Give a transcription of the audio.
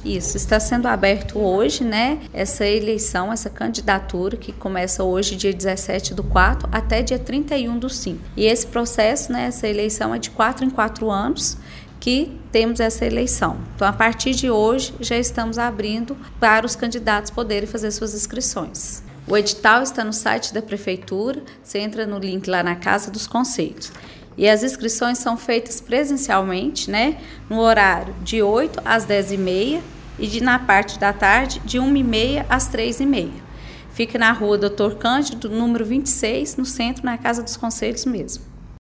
Isso, está sendo aberto hoje, né, essa eleição, essa candidatura que começa hoje, dia 17/4, até dia 31/5. E esse processo, né, essa eleição é de 4 em 4 anos que temos essa eleição. Então, a partir de hoje, já estamos abrindo para os candidatos poderem fazer suas inscrições. O edital está no site da Prefeitura, você entra no link lá na Casa dos Conselhos. E as inscrições são feitas presencialmente, né, no horário de 8 às 10h30 e na parte da tarde de 1h30 às 3h30. Fica na rua Dr. Cândido, número 26, no centro, na Casa dos Conselhos mesmo.